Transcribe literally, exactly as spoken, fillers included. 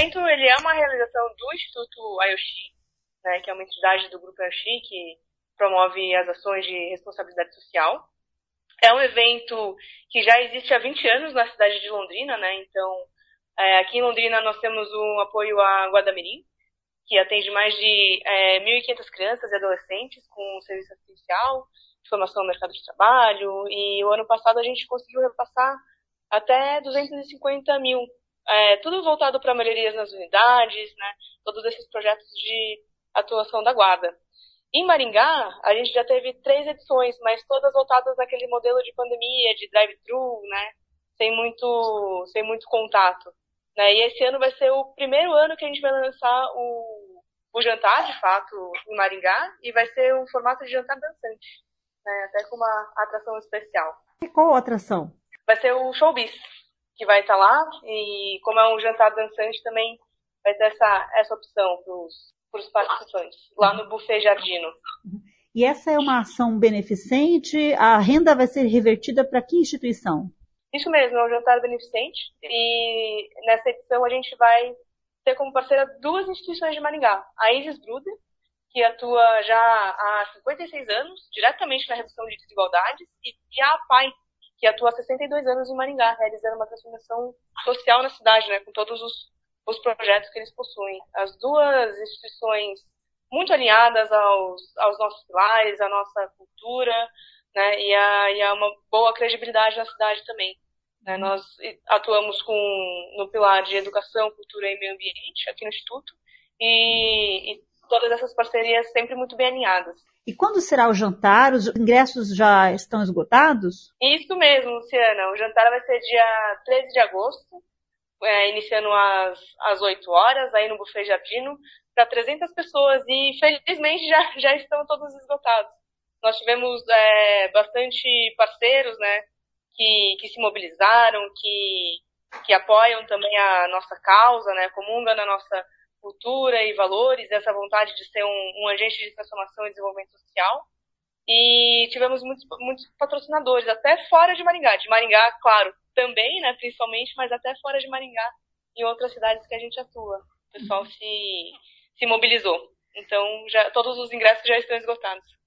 evento ele é uma realização do Instituto Ayoshi, né, que é uma entidade do Grupo Ayoshi que promove as ações de responsabilidade social. É um evento que já existe há vinte anos na cidade de Londrina, né? Então, é, aqui em Londrina nós temos um apoio à Guadamirim, que atende mais de é, mil e quinhentas crianças e adolescentes com serviço assistencial, de formação no mercado de trabalho, e o ano passado a gente conseguiu repassar até duzentos e cinquenta mil. É, tudo voltado para melhorias nas unidades, né? Todos esses projetos de atuação da Guarda. Em Maringá, a gente já teve três edições, mas todas voltadas naquele modelo de pandemia, de drive-thru, né? Sem muito, sem muito contato. Né? E esse ano vai ser o primeiro ano que a gente vai lançar o, o jantar, de fato, em Maringá, e vai ser um formato de jantar dançante, né? Até com uma atração especial. E qual a atração? Vai ser o Showbiz, que vai estar lá, e como é um jantar dançante também vai ter essa, essa opção para os participantes, lá no Buffet Jardino. E essa é uma ação beneficente? A renda vai ser revertida para que instituição? Isso mesmo, é um jantar beneficente, e nessa edição a gente vai ter como parceira duas instituições de Maringá. A Isis Bruder, que atua já há cinquenta e seis anos, diretamente na redução de desigualdades, e a APAI, que atua há sessenta e dois anos em Maringá, realizando uma transformação social na cidade, né, com todos os, os projetos que eles possuem. As duas instituições muito alinhadas aos, aos nossos pilares, à nossa cultura, né, e, a, e a uma boa credibilidade na cidade também. Né. Nós atuamos com, no pilar de educação, cultura e meio ambiente, aqui no Instituto, e, e todas essas parcerias sempre muito bem alinhadas. E quando será o jantar? Os ingressos já estão esgotados? Isso mesmo, Luciana. O jantar vai ser dia treze de agosto, é, iniciando às, às oito horas, aí no Buffet Jardino, para trezentas pessoas. E, felizmente, já, já estão todos esgotados. Nós tivemos é, bastante parceiros, né, que, que se mobilizaram, que, que apoiam também a nossa causa, né, comungam na nossa cultura e valores, essa vontade de ser um, um agente de transformação e desenvolvimento social. E tivemos muitos, muitos patrocinadores, até fora de Maringá. De Maringá, claro, também, né, principalmente, mas até fora de Maringá, em outras cidades que a gente atua. O pessoal se, se mobilizou. Então, já, todos os ingressos já estão esgotados.